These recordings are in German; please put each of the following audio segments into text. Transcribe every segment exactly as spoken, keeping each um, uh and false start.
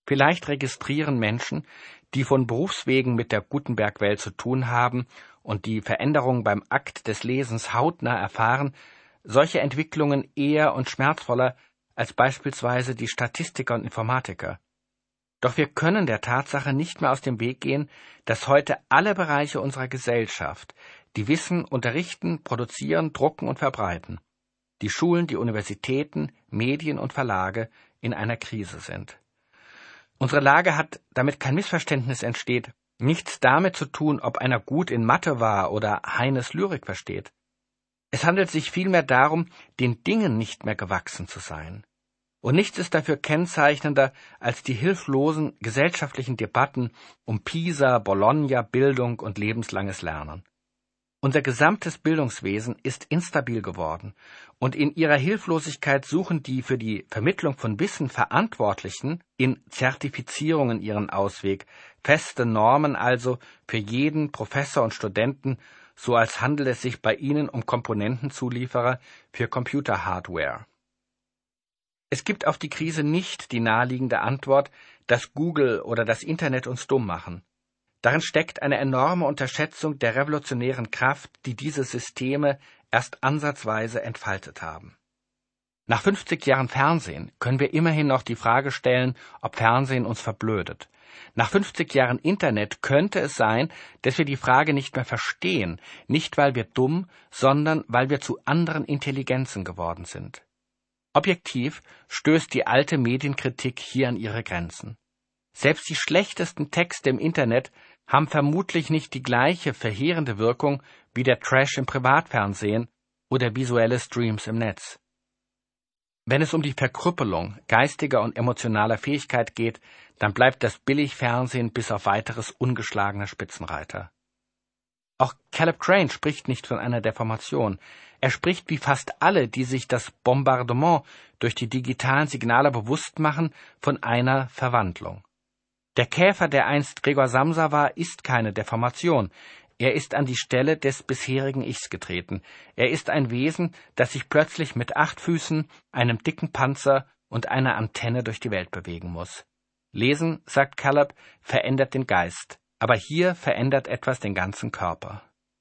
Vielleicht registrieren Menschen, die von Berufswegen mit der Gutenberg-Welt zu tun haben und die Veränderungen beim Akt des Lesens hautnah erfahren, solche Entwicklungen eher und schmerzvoller als beispielsweise die Statistiker und Informatiker. Doch wir können der Tatsache nicht mehr aus dem Weg gehen, dass heute alle Bereiche unserer Gesellschaft, die Wissen unterrichten, produzieren, drucken und verbreiten, die Schulen, die Universitäten, Medien und Verlage in einer Krise sind. Unsere Lage hat, damit kein Missverständnis entsteht, nichts damit zu tun, ob einer gut in Mathe war oder Heines Lyrik versteht. Es handelt sich vielmehr darum, den Dingen nicht mehr gewachsen zu sein. Und nichts ist dafür kennzeichnender als die hilflosen gesellschaftlichen Debatten um Pisa, Bologna, Bildung und lebenslanges Lernen. Unser gesamtes Bildungswesen ist instabil geworden, und in ihrer Hilflosigkeit suchen die für die Vermittlung von Wissen Verantwortlichen in Zertifizierungen ihren Ausweg, feste Normen also für jeden Professor und Studenten, so als handelt es sich bei ihnen um Komponentenzulieferer für Computerhardware. Es gibt auf die Krise nicht die naheliegende Antwort, dass Google oder das Internet uns dumm machen. Darin steckt eine enorme Unterschätzung der revolutionären Kraft, die diese Systeme erst ansatzweise entfaltet haben. Nach fünfzig Jahren Fernsehen können wir immerhin noch die Frage stellen, ob Fernsehen uns verblödet. Nach fünfzig Jahren Internet könnte es sein, dass wir die Frage nicht mehr verstehen, nicht weil wir dumm, sondern weil wir zu anderen Intelligenzen geworden sind. Objektiv stößt die alte Medienkritik hier an ihre Grenzen. Selbst die schlechtesten Texte im Internet haben vermutlich nicht die gleiche verheerende Wirkung wie der Trash im Privatfernsehen oder visuelle Streams im Netz. Wenn es um die Verkrüppelung geistiger und emotionaler Fähigkeit geht, dann bleibt das Billigfernsehen bis auf weiteres ungeschlagener Spitzenreiter. Auch Caleb Crane spricht nicht von einer Deformation. Er spricht wie fast alle, die sich das Bombardement durch die digitalen Signale bewusst machen, von einer Verwandlung. Der Käfer, der einst Gregor Samsa war, ist keine Deformation. Er ist an die Stelle des bisherigen Ichs getreten. Er ist ein Wesen, das sich plötzlich mit acht Füßen, einem dicken Panzer und einer Antenne durch die Welt bewegen muss. Lesen, sagt Caleb, verändert den Geist, aber hier verändert etwas den ganzen Körper.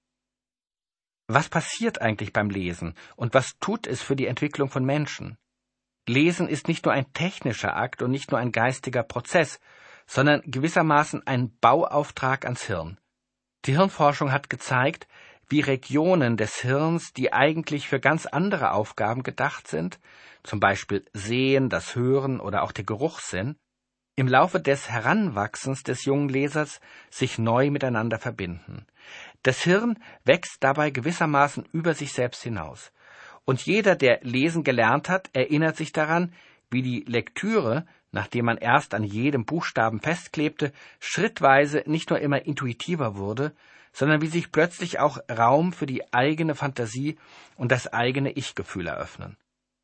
Was passiert eigentlich beim Lesen und was tut es für die Entwicklung von Menschen? Lesen ist nicht nur ein technischer Akt und nicht nur ein geistiger Prozess, sondern gewissermaßen ein Bauauftrag ans Hirn. Die Hirnforschung hat gezeigt, wie Regionen des Hirns, die eigentlich für ganz andere Aufgaben gedacht sind, zum Beispiel Sehen, das Hören oder auch der Geruchssinn, im Laufe des Heranwachsens des jungen Lesers sich neu miteinander verbinden. Das Hirn wächst dabei gewissermaßen über sich selbst hinaus. Und jeder, der lesen gelernt hat, erinnert sich daran, wie die Lektüre, nachdem man erst an jedem Buchstaben festklebte, schrittweise nicht nur immer intuitiver wurde, sondern wie sich plötzlich auch Raum für die eigene Fantasie und das eigene Ich-Gefühl eröffnen.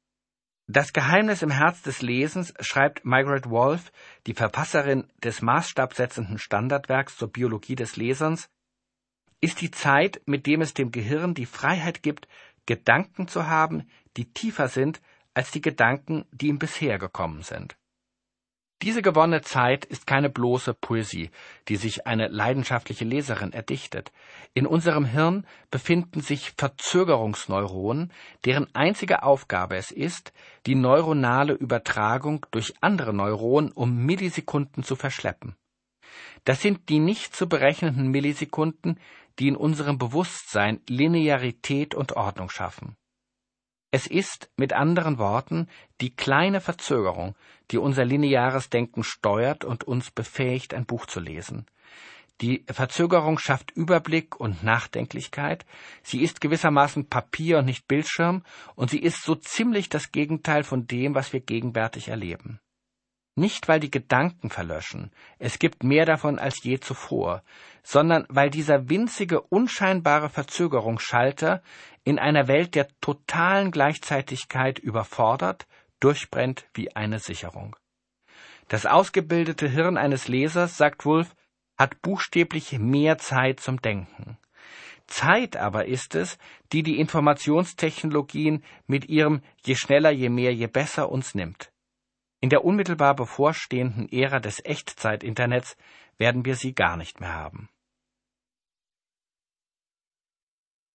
Das Geheimnis im Herz des Lesens, schreibt Margaret Wolf, die Verfasserin des maßstabsetzenden Standardwerks zur Biologie des Lesens, ist die Zeit, mit dem es dem Gehirn die Freiheit gibt, Gedanken zu haben, die tiefer sind als die Gedanken, die ihm bisher gekommen sind. Diese gewonnene Zeit ist keine bloße Poesie, die sich eine leidenschaftliche Leserin erdichtet. In unserem Hirn befinden sich Verzögerungsneuronen, deren einzige Aufgabe es ist, die neuronale Übertragung durch andere Neuronen um Millisekunden zu verschleppen. Das sind die nicht zu berechnenden Millisekunden, die in unserem Bewusstsein Linearität und Ordnung schaffen. Es ist, mit anderen Worten, die kleine Verzögerung, die unser lineares Denken steuert und uns befähigt, ein Buch zu lesen. Die Verzögerung schafft Überblick und Nachdenklichkeit, sie ist gewissermaßen Papier und nicht Bildschirm, und sie ist so ziemlich das Gegenteil von dem, was wir gegenwärtig erleben. Nicht, weil die Gedanken verlöschen, es gibt mehr davon als je zuvor, sondern weil dieser winzige, unscheinbare Verzögerungsschalter in einer Welt der totalen Gleichzeitigkeit überfordert, durchbrennt wie eine Sicherung. Das ausgebildete Hirn eines Lesers, sagt Wolf, hat buchstäblich mehr Zeit zum Denken. Zeit aber ist es, die die Informationstechnologien mit ihrem je schneller, je mehr, je besser uns nimmt. In der unmittelbar bevorstehenden Ära des Echtzeit-Internets werden wir sie gar nicht mehr haben.